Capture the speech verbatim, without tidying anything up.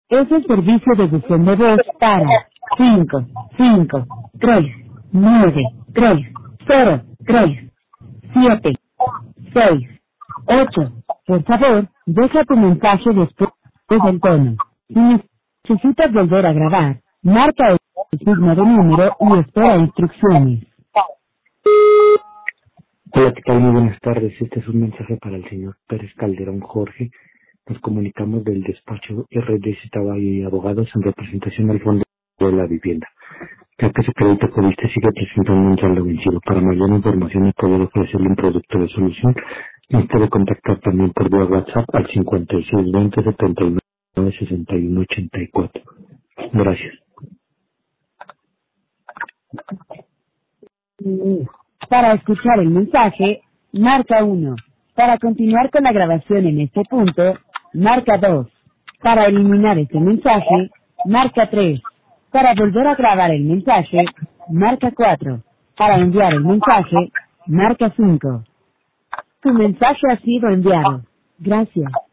Es el servicio de buzón de voz para cinco cinco tres nueve tres cero tres siete seis ocho. Por favor, deja tu mensaje después del tono. Si necesitas volver a grabar, marca el signo de número y espera instrucciones. Hola, ¿qué tal? Muy buenas tardes. Este es un mensaje para el señor Pérez Calderón Jorge. Nos comunicamos del despacho R D Z Valle y Abogados en representación al Fondo de la Vivienda, ya que su crédito que viste sigue presentando un saldo vencido. Para mayor información y poder ofrecerle un producto de solución, nos puede contactar también por vía WhatsApp al cincuenta y seis veinte setenta y nueve sesenta y uno ochenta y cuatro. Gracias. Para escuchar el mensaje, marca uno. Para continuar con la grabación en este punto, marca dos. Para eliminar este mensaje, marca tres. Para volver a grabar el mensaje, marca cuatro. Para enviar el mensaje, marca cinco. Tu mensaje ha sido enviado. Gracias.